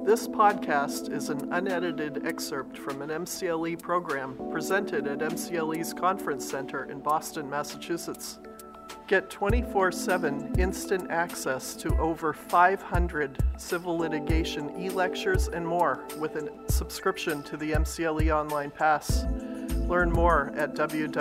This podcast is an unedited excerpt from an MCLE program presented at MCLE's Conference Center in Boston, Massachusetts. Get 24/7 instant access to over 500 civil litigation e-lectures and more with a subscription to the MCLE Online Pass. Learn more at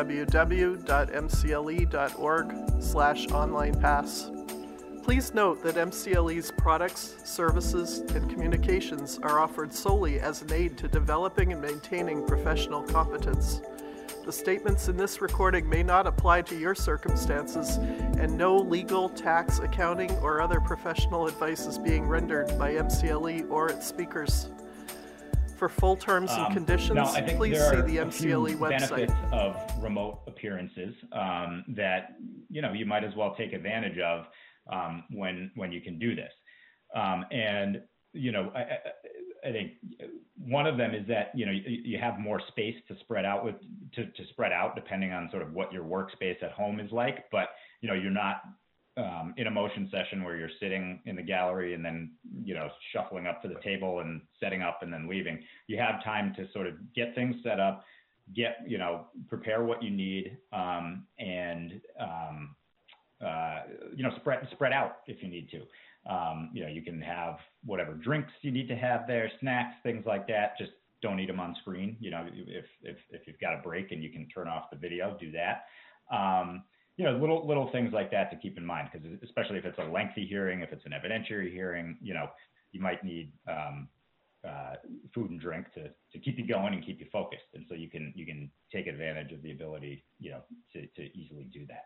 www.mcle.org/onlinepass. Please note that MCLE's products, services, and communications are offered solely as an aid to developing and maintaining professional competence. The statements in this recording may not apply to your circumstances, and no legal, tax, accounting, or other professional advice is being rendered by MCLE or its speakers. For full terms and conditions, please see the MCLE website. Benefits of remote appearances that you might as well take advantage of when you can do this. I think one of them is that you have more space to spread out to spread out depending on sort of what your workspace at home is like. But you're not in a motion session where you're sitting in the gallery and then shuffling up to the table and setting up and then leaving. You have time to sort of get things set up, prepare what you need, and spread out if you need to. You can have whatever drinks you need to have there, snacks, things like that. Just don't eat them on screen. If you've got a break and you can turn off the video, do that. Little things like that to keep in mind, because especially if it's a lengthy hearing, if it's an evidentiary hearing, you might need food and drink to keep you going and keep you focused. And so you can take advantage of the ability, to easily do that.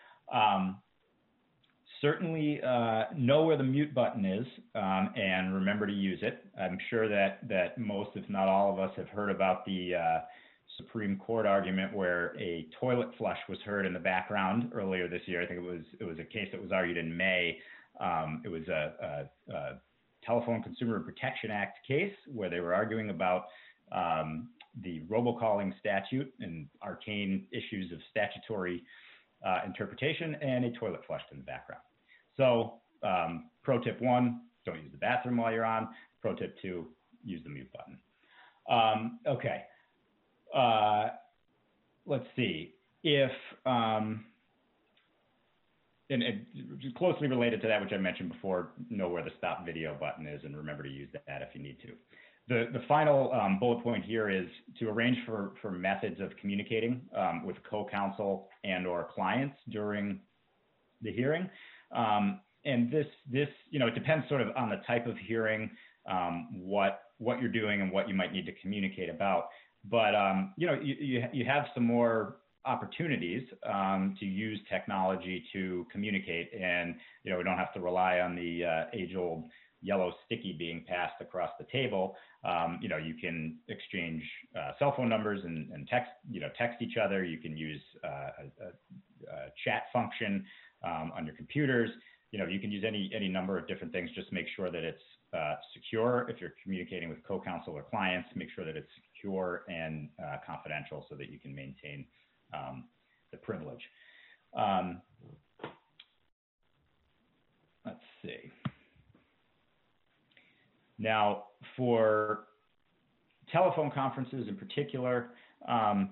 Certainly know where the mute button is and remember to use it. I'm sure that most, if not all of us, have heard about the Supreme Court argument where a toilet flush was heard in the background earlier this year. I think it was a case that was argued in May. It was a Telephone Consumer Protection Act case where they were arguing about the robocalling statute and arcane issues of statutory interpretation, and a toilet flushed in the background. So pro tip 1, don't use the bathroom while you're on. Pro tip 2, use the mute button. Okay. Let's see. If, and closely related to that, which I mentioned before, know where the stop video button is and remember to use that if you need to. The final bullet point here is to arrange for methods of communicating with co-counsel and or clients during the hearing. And this it depends sort of on the type of hearing, what you're doing and what you might need to communicate about. But, you have some more opportunities to use technology to communicate, and, we don't have to rely on the age-old yellow sticky being passed across the table. You can exchange cell phone numbers and text each other. You can use a chat function on your computers. You can use any number of different things. Just make sure that it's secure. If you're communicating with co-counsel or clients, make sure that it's secure and confidential so that you can maintain the privilege. Let's see. Now, for telephone conferences in particular, a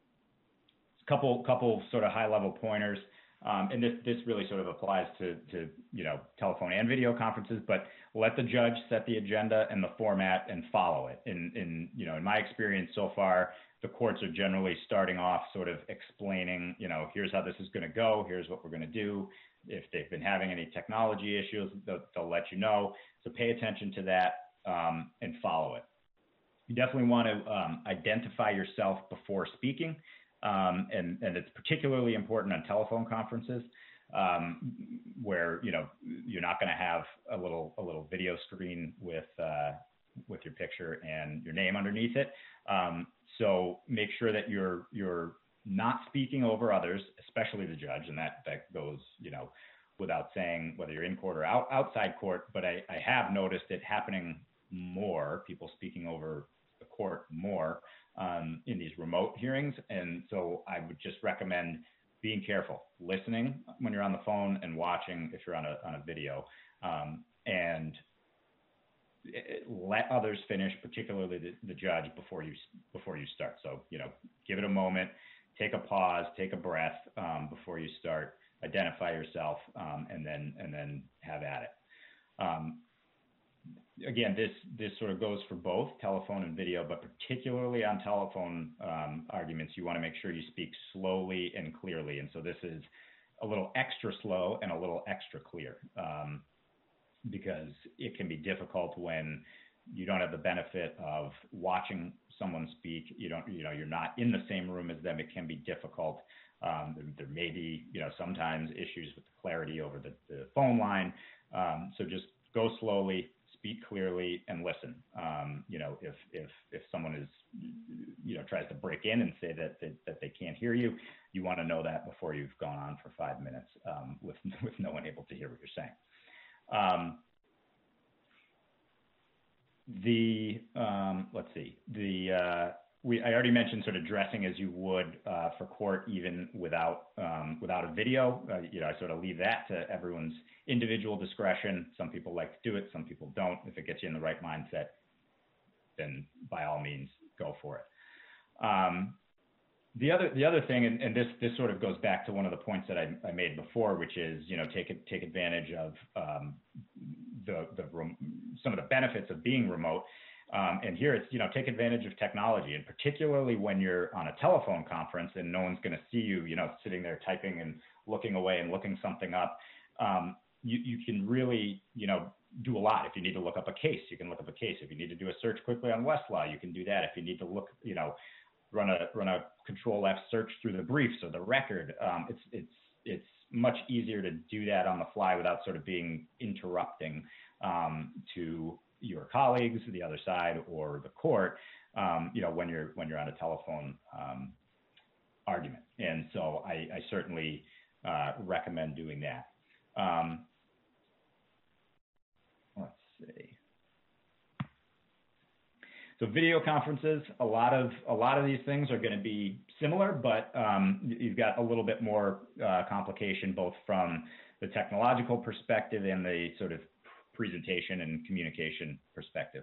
couple sort of high-level pointers. And this really sort of applies to telephone and video conferences, but let the judge set the agenda and the format and follow it. In my experience so far, the courts are generally starting off sort of explaining, here's how this is going to go, here's what we're going to do. If they've been having any technology issues, they'll let you know. So pay attention to that and follow it. You definitely want to identify yourself before speaking. And it's particularly important on telephone conferences where you're not going to have a little video screen with your picture and your name underneath it. So make sure that you're not speaking over others, especially the judge, and that goes without saying whether you're in court or outside court. But I have noticed it happening more, people speaking over the court more in these remote hearings. And so I would just recommend being careful, listening when you're on the phone and watching if you're on a video. And let others finish, particularly the judge, before you start. So, give it a moment, take a pause, take a breath before you start, identify yourself, and then have at it. Again, this sort of goes for both telephone and video, but particularly on telephone arguments, you want to make sure you speak slowly and clearly. And so this is a little extra slow and a little extra clear, because it can be difficult when you don't have the benefit of watching someone speak. You're not in the same room as them. It can be difficult. There may be, sometimes issues with the clarity over the phone line. So just go slowly, speak clearly, and listen. If someone is, tries to break in and say that they can't hear you, you want to know that before you've gone on for 5 minutes with no one able to hear what you're saying. Let's see. I already mentioned sort of dressing as you would for court, even without a video. I sort of leave that to everyone's individual discretion. Some people like to do it, some people don't. If it gets you in the right mindset, then by all means, go for it. The other thing, and this sort of goes back to one of the points that I made before, which is, take advantage of some of the benefits of being remote. And here it's, take advantage of technology, and particularly when you're on a telephone conference and no one's going to see you, sitting there typing and looking away and looking something up. You can really, do a lot. If you need to look up a case, you can look up a case. If you need to do a search quickly on Westlaw, you can do that. If you need to look, run a Control F search through the briefs or the record, it's much easier to do that on the fly without sort of being interrupting to your colleagues, the other side, or the court, when you're on a telephone argument. And so I certainly recommend doing that. Let's see. So video conferences, a lot of these things are going to be similar, but you've got a little bit more complication, both from the technological perspective and the sort of presentation and communication perspective.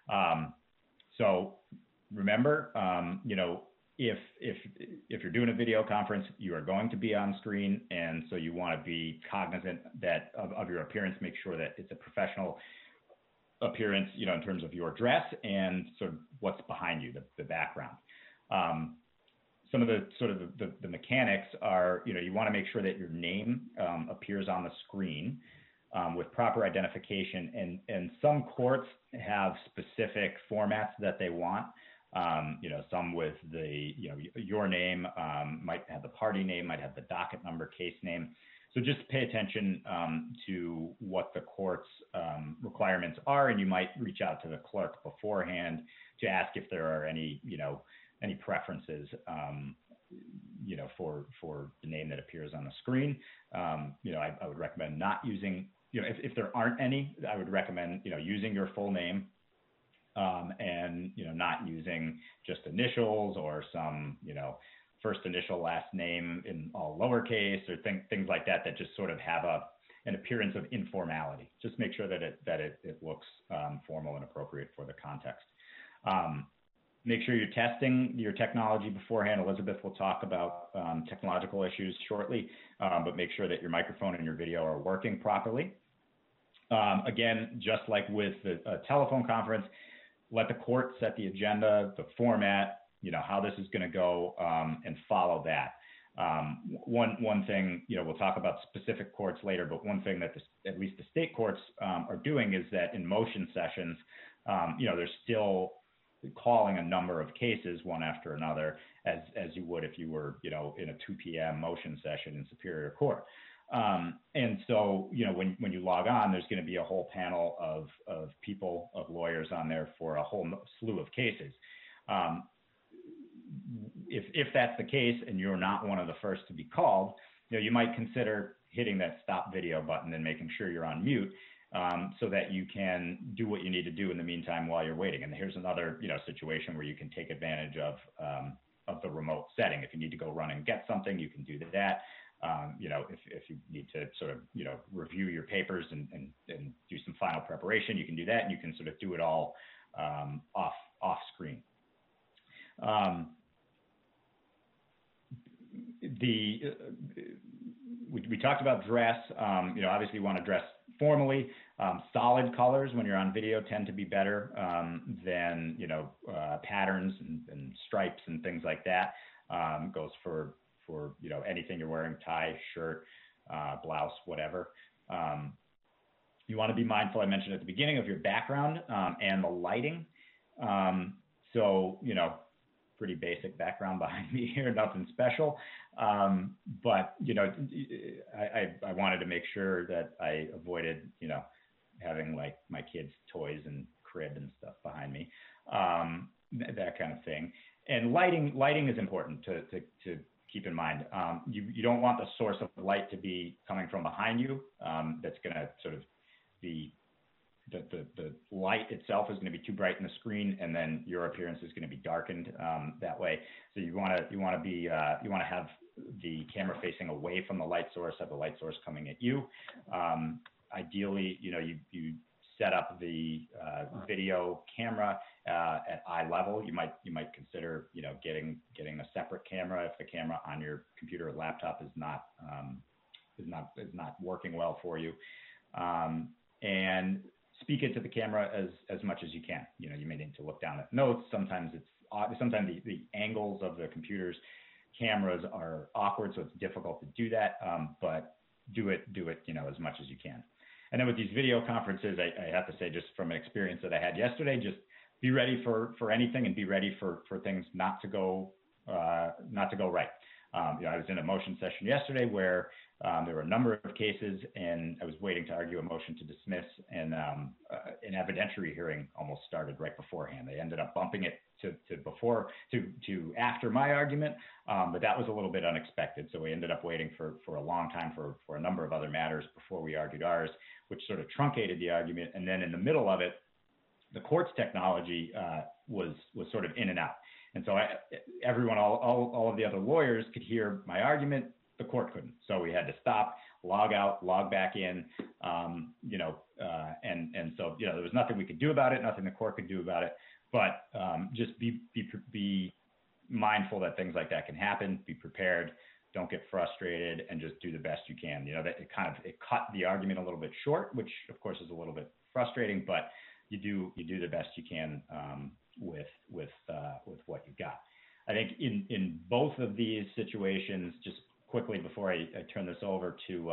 So remember, if you're doing a video conference, you are going to be on screen, and so you want to be cognizant of your appearance. Make sure that it's a professional appearance, in terms of your dress and sort of what's behind you, the background. Some of the sort of the mechanics are, you want to make sure that your name appears on the screen with proper identification, and some courts have specific formats that they want. Some with your name, might have the party name, might have the docket number, case name. So just pay attention to what the court's requirements are, and you might reach out to the clerk beforehand to ask if there are any preferences, for the name that appears on the screen. I would recommend not using, if there aren't any, I would recommend, using your full name, and, not using just initials or some, first initial, last name in all lowercase, or things like that just sort of have an appearance of informality. Just make sure that it looks formal and appropriate for the context. Make sure you're testing your technology beforehand. Elizabeth will talk about technological issues shortly, but make sure that your microphone and your video are working properly. Again, just like with a telephone conference, let the court set the agenda, the format, how this is going to go, and follow that. One thing, we'll talk about specific courts later, but one thing that at least the state courts are doing is that in motion sessions, they're still calling a number of cases one after another, as you would if you were, in a 2 p.m. motion session in Superior Court. And so, when you log on, there's going to be a whole panel of people, of lawyers on there for a whole slew of cases. If that's the case and you're not one of the first to be called, you might consider hitting that stop video button and making sure you're on mute, so that you can do what you need to do in the meantime while you're waiting. And here's another, situation where you can take advantage of the remote setting. If you need to go run and get something, you can do that. if you need to sort of, review your papers and do some final preparation, you can do that, and you can sort of do it all off screen. We talked about dress. Obviously you want to dress formally. Solid colors when you're on video tend to be better than patterns and stripes and things like that. Goes for anything you're wearing: tie, shirt, blouse, whatever. You want to be mindful, I mentioned at the beginning, of your background and the lighting. So pretty basic background behind me here, nothing special. But I wanted to make sure that I avoided having like my kids' toys and crib and stuff behind me, that kind of thing. And lighting is important to keep in mind. You don't want the source of light to be coming from behind you. That's going to sort of be the light itself is going to be too bright in the screen, and then your appearance is going to be darkened that way. So you want to have the camera facing away from the light source, have the light source coming at you. Ideally, you set up the video camera at eye level. You might consider getting a separate camera if the camera on your computer or laptop is not working well for you. And speak into the camera as much as you can. You may need to look down at notes. Sometimes the angles of the computer's cameras are awkward, so it's difficult to do that. But do it as much as you can. And then with these video conferences, I have to say, just from an experience that I had yesterday, just be ready for anything, and be ready for things not to go right. I was in a motion session yesterday where there were a number of cases, and I was waiting to argue a motion to dismiss, and an evidentiary hearing almost started right beforehand. They ended up bumping it to after my argument, but that was a little bit unexpected. So we ended up waiting for a long time for a number of other matters before we argued ours, which sort of truncated the argument. And then in the middle of it, the court's technology was sort of in and out. And so all of the other lawyers could hear my argument. The court couldn't. So we had to stop, log out, log back in, and so, there was nothing we could do about it, nothing the court could do about it. But just be mindful that things like that can happen. Be prepared. Don't get frustrated, and just do the best you can. That it cut the argument a little bit short, which of course is a little bit frustrating, but you do the best you can with what you got. I think in both of these situations, just quickly before I turn this over to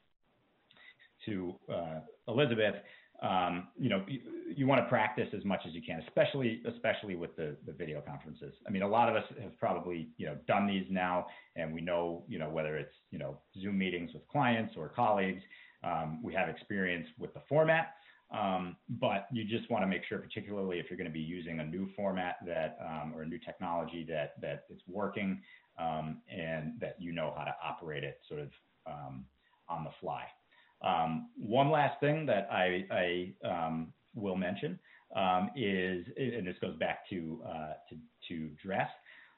Elizabeth, you want to practice as much as you can, especially with the video conferences. I mean, a lot of us have probably done these now, and we know whether it's Zoom meetings with clients or colleagues, we have experience with the format. But you just want to make sure, particularly if you're going to be using a new format or a new technology, that it's working, and that you know how to operate it sort of on the fly. One last thing that I will mention is, and this goes back to dress.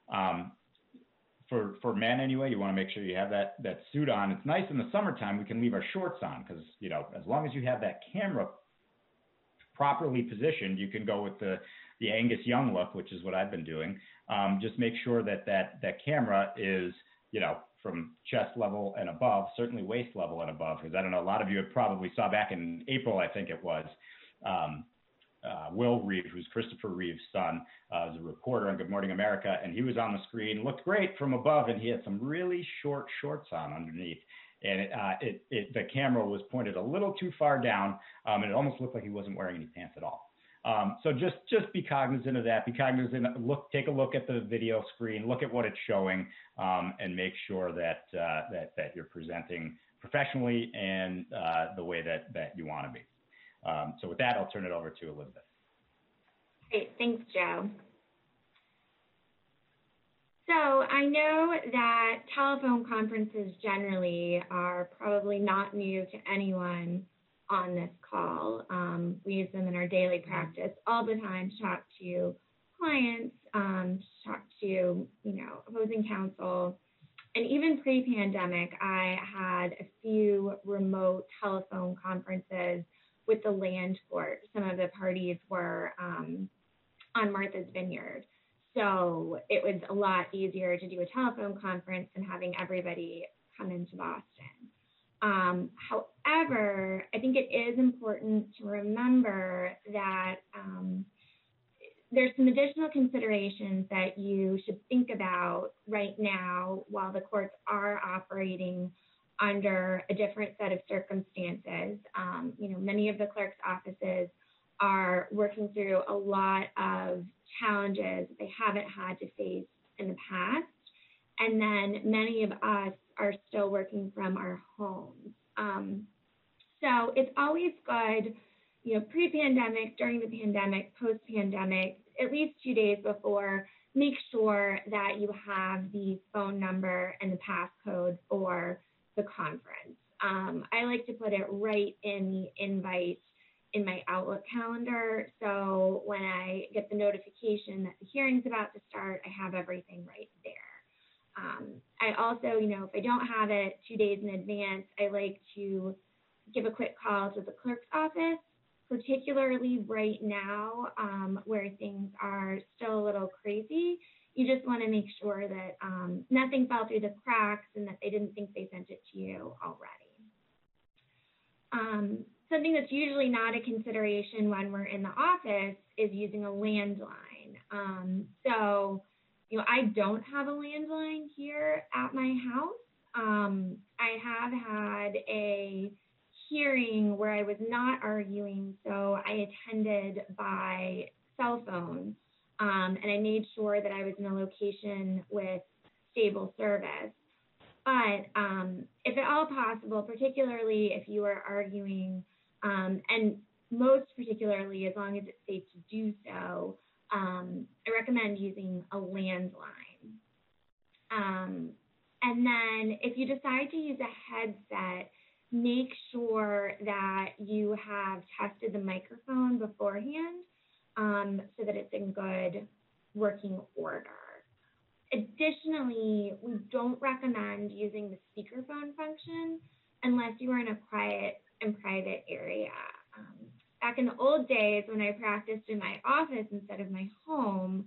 For men anyway, you want to make sure you have that suit on. It's nice in the summertime, we can leave our shorts on, because as long as you have that camera properly positioned, you can go with the Angus Young look, which is what I've been doing. Just make sure that camera is, from chest level and above, certainly waist level and above, because I don't know, a lot of you have probably saw back in April, I think it was, Will Reeve, who's Christopher Reeve's son, was a reporter on Good Morning America, and he was on the screen, looked great from above, and he had some really short shorts on underneath. And the camera was pointed a little too far down, and it almost looked like he wasn't wearing any pants at all. So just be cognizant of that. Be cognizant. Take a look at the video screen. Look at what it's showing, and make sure that you're presenting professionally and the way that you want to be. So with that, I'll turn it over to Elizabeth. Great, thanks, Joe. So I know that telephone conferences generally are probably not new to anyone on this call. We use them in our daily practice all the time to talk to clients, to talk to, opposing counsel. And even pre-pandemic, I had a few remote telephone conferences with the land court. Some of the parties were on Martha's Vineyard. So it was a lot easier to do a telephone conference than having everybody come into Boston. However, I think it is important to remember that there's some additional considerations that you should think about right now while the courts are operating under a different set of circumstances. Many of the clerk's offices are working through a lot of challenges they haven't had to face in the past. And then many of us are still working from our homes. So it's always good, pre-pandemic, during the pandemic, post-pandemic, at least 2 days before, make sure that you have the phone number and the passcode for the conference. I like to put it right in the invite in my Outlook calendar. So when I get the notification that the hearing's about to start, I have everything right there. I also, if I don't have it 2 days in advance, I like to give a quick call to the clerk's office, particularly right now where things are still a little crazy. You just want to make sure that nothing fell through the cracks and that they didn't think they sent it to you already. Something that's usually not a consideration when we're in the office is using a landline. So I don't have a landline here at my house. I have had a hearing where I was not arguing, so I attended by cell phone, and I made sure that I was in a location with stable service. But if at all possible, particularly if you are arguing, and most particularly as long as it's safe to do so, I recommend using a landline. And then if you decide to use a headset, make sure that you have tested the microphone beforehand so that it's in good working order. Additionally, we don't recommend using the speakerphone function unless you are in a quiet and private area. Back in the old days when I practiced in my office instead of my home,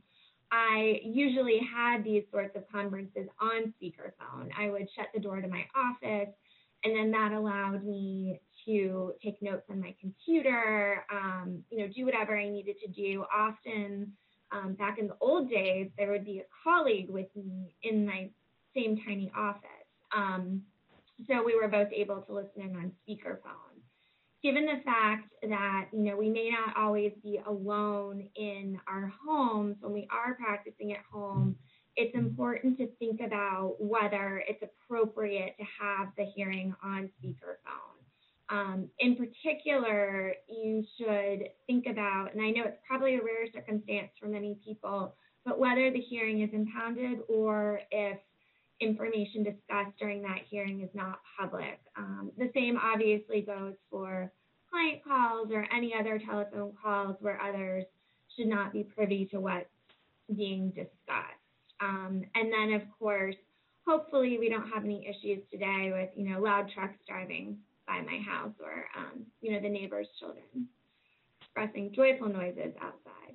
I usually had these sorts of conferences on speakerphone. I would shut the door to my office, and then that allowed me to take notes on my computer, do whatever I needed to do. Often, back in the old days, there would be a colleague with me in my same tiny office. So we were both able to listen in on speakerphone. Given the fact that, we may not always be alone in our homes when we are practicing at home, it's important to think about whether it's appropriate to have the hearing on speakerphone. In particular, you should think about, and I know it's probably a rare circumstance for many people, but whether the hearing is impounded or if information discussed during that hearing is not public. The same obviously goes for client calls or any other telephone calls where others should not be privy to what's being discussed. And then, of course, hopefully we don't have any issues today with, loud trucks driving by my house or, the neighbor's children expressing joyful noises outside.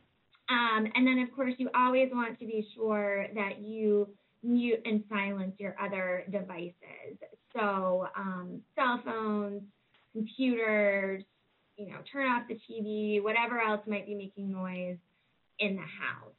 And then, of course, you always want to be sure that you mute and silence your other devices. So cell phones, computers, turn off the TV, whatever else might be making noise in the house.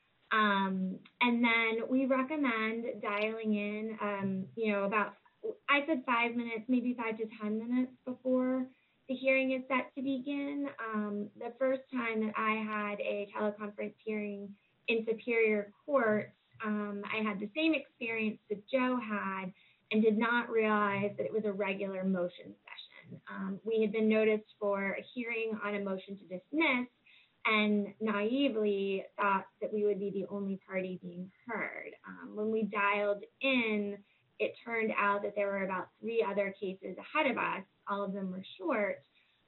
And then we recommend dialing in, about, I said 5 minutes, maybe 5 to 10 minutes before the hearing is set to begin. The first time that I had a teleconference hearing in Superior Court, I had the same experience that Joe had and did not realize that it was a regular motion session. We had been noticed for a hearing on a motion to dismiss and naively thought that we would be the only party being heard. When we dialed in, it turned out that there were about 3 other cases ahead of us. All of them were short,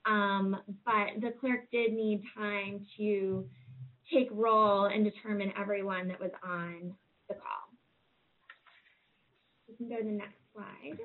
but the clerk did need time to take roll and determine everyone that was on the call. You can go to the next slide.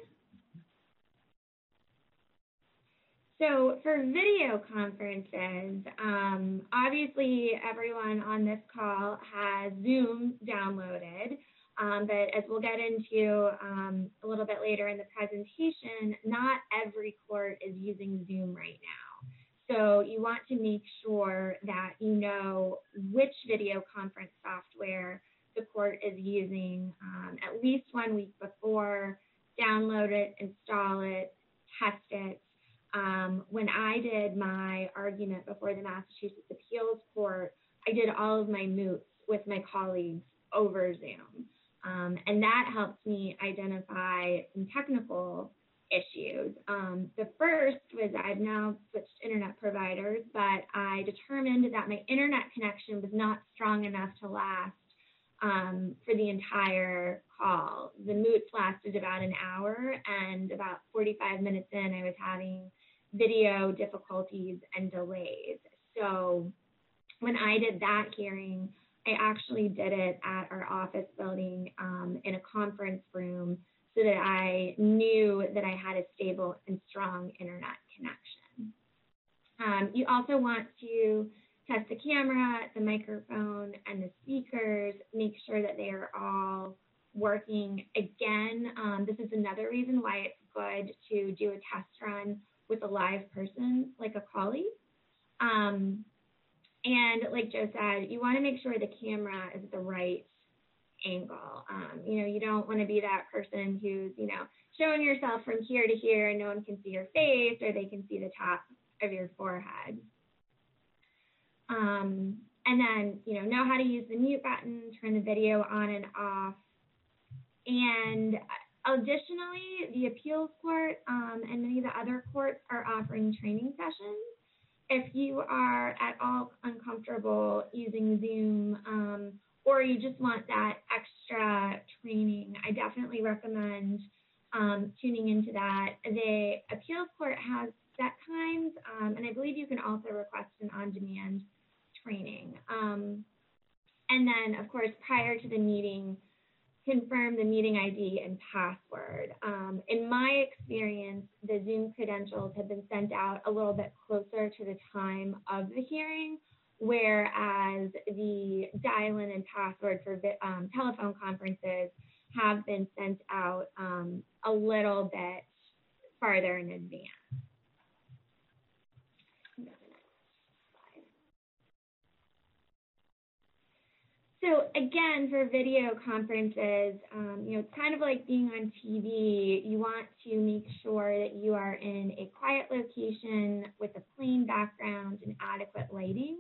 So for video conferences, obviously everyone on this call has Zoom downloaded, but as we'll get into a little bit later in the presentation, not every court is using Zoom right now. So you want to make sure that you know which video conference software the court is using at least 1 week before, download it, install it, test it. When I did my argument before the Massachusetts Appeals Court, I did all of my moots with my colleagues over Zoom. And that helped me identify some technical issues. The first was I've now switched internet providers, but I determined that my internet connection was not strong enough to last for the entire call. The moots lasted about an hour, and about 45 minutes in, I was having video difficulties and delays. So when I did that hearing, I actually did it at our office building in a conference room so that I knew that I had a stable and strong internet connection. You also want to test the camera, the microphone, and the speakers, make sure that they are all working. Again, this is another reason why it's good to do a test run with a live person, like a colleague. And like Joe said, you want to make sure the camera is at the right angle. You don't want to be that person who's, showing yourself from here to here and no one can see your face or they can see the top of your forehead. And then, know how to use the mute button, turn the video on and off. And additionally, the appeals court and many of the other courts are offering training sessions. If you are at all uncomfortable using Zoom or you just want that extra training, I definitely recommend tuning into that. The appeals court has set times, and I believe you can also request an on-demand training. And then, of course, prior to the meeting, confirm the meeting ID and password. In my experience, the Zoom credentials have been sent out a little bit closer to the time of the hearing, whereas the dial-in and password for telephone conferences have been sent out a little bit farther in advance. So again, for video conferences, it's kind of like being on TV. You want to make sure that you are in a quiet location with a plain background and adequate lighting.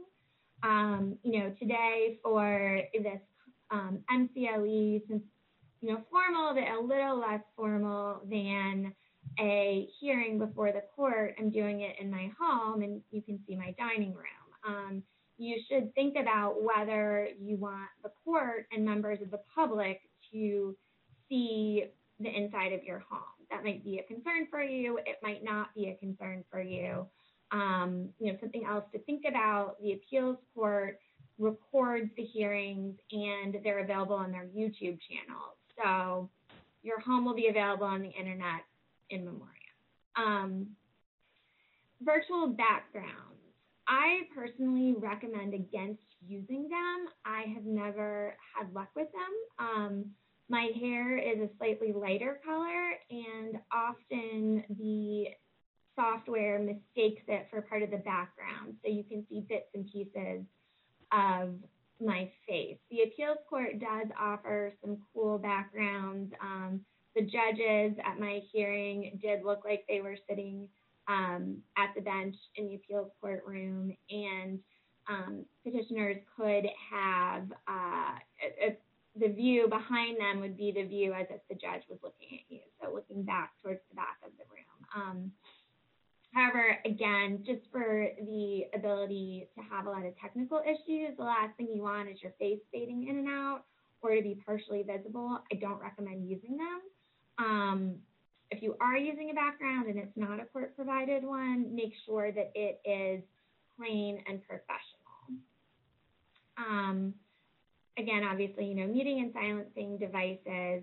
Today for this MCLE, since, formal, but a little less formal than a hearing before the court, I'm doing it in my home, and you can see my dining room. You should think about whether you want the court and members of the public to see the inside of your home. That might be a concern for you. It might not be a concern for you. Something else to think about, the appeals court records the hearings and they're available on their YouTube channel. So your home will be available on the internet in memoriam. Virtual backgrounds. I personally recommend against using them. I have never had luck with them. My hair is a slightly lighter color, and often the software mistakes it for part of the background, so you can see bits and pieces of my face. The appeals court does offer some cool backgrounds. The judges at my hearing did look like they were sitting at the bench in the appeals courtroom, and petitioners could have the view behind them would be the view as if the judge was looking at you, so looking back towards the back of the room. However, again, just for the ability to have a lot of technical issues, the last thing you want is your face fading in and out or to be partially visible. I don't recommend using them. If you are using a background and it's not a court-provided one, make sure that it is plain and professional. Again, obviously, muting and silencing devices.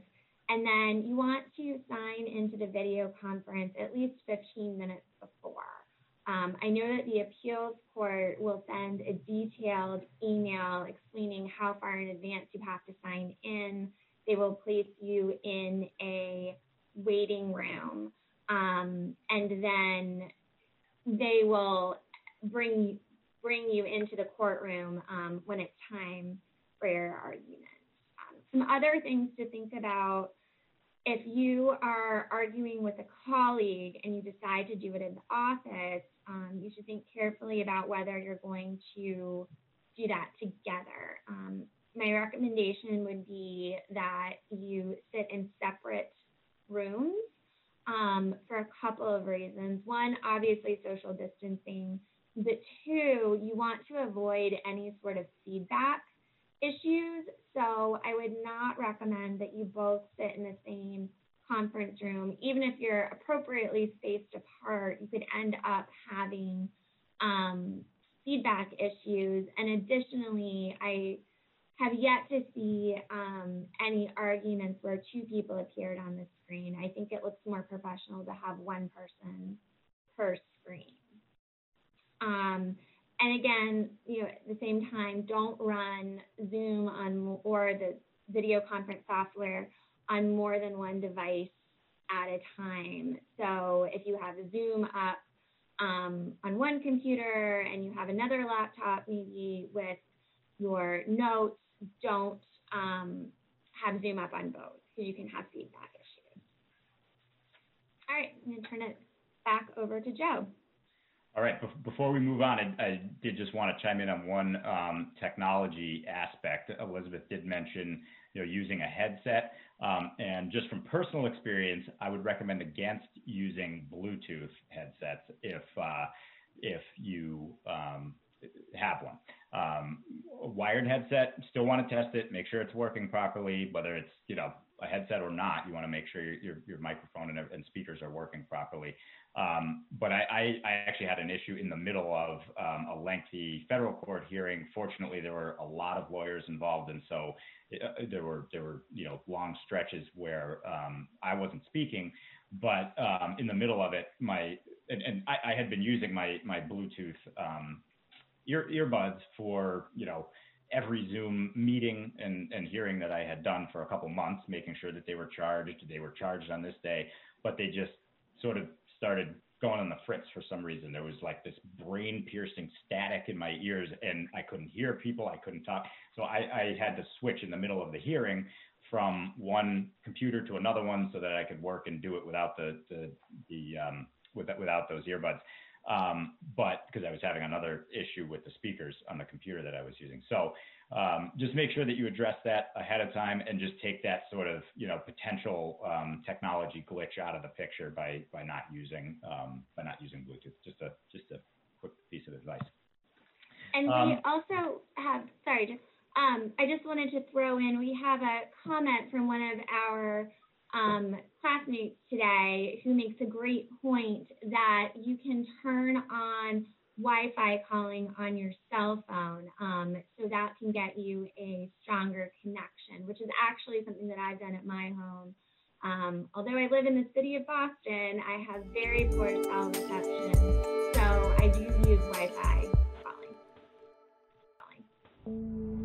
And then you want to sign into the video conference at least 15 minutes before. I know that the appeals court will send a detailed email explaining how far in advance you have to sign in. They will place you in a waiting room, and then they will bring you into the courtroom when it's time for your argument. Some other things to think about: if you are arguing with a colleague and you decide to do it in the office, you should think carefully about whether you're going to do that together. My recommendation would be that you sit in separate rooms for a couple of reasons. One, obviously social distancing, but two, you want to avoid any sort of feedback issues. So I would not recommend that you both sit in the same conference room. Even if you're appropriately spaced apart, you could end up having feedback issues. And additionally, I have yet to see any arguments where two people appeared on the screen. I think it looks more professional to have one person per screen. And again, at the same time, don't run Zoom or the video conference software on more than one device at a time. So if you have Zoom up on one computer and you have another laptop maybe with your notes, don't have Zoom up on both, because you can have feedback issues. All right, I'm going to turn it back over to Joe. All right, before we move on, I did just want to chime in on one technology aspect. Elizabeth did mention, using a headset, and just from personal experience, I would recommend against using Bluetooth headsets if you have one. A wired headset, still want to test it, make sure it's working properly, whether it's a headset or not. You want to make sure your microphone and speakers are working properly. But I actually had an issue in the middle of a lengthy federal court hearing. Fortunately, there were a lot of lawyers involved, and so there were long stretches where I wasn't speaking. But in the middle of it, I had been using my Bluetooth earbuds for every Zoom meeting and hearing that I had done for a couple months, making sure that they were charged on this day, but they just sort of started going on the fritz for some reason. There was like this brain-piercing static in my ears, and I couldn't hear people, I couldn't talk. So I had to switch in the middle of the hearing from one computer to another one so that I could work and do it without without those earbuds. But because I was having another issue with the speakers on the computer that I was using. So just make sure that you address that ahead of time and just take that sort of, potential technology glitch out of the picture by not using Bluetooth. Just a quick piece of advice. And we also have, I just wanted to throw in, we have a comment from one of our classmates today who makes a great point that you can turn on Wi-Fi calling on your cell phone, so that can get you a stronger connection, which is actually something that I've done at my home. Although I live in the city of Boston, I have very poor cell reception, so I do use Wi-Fi calling.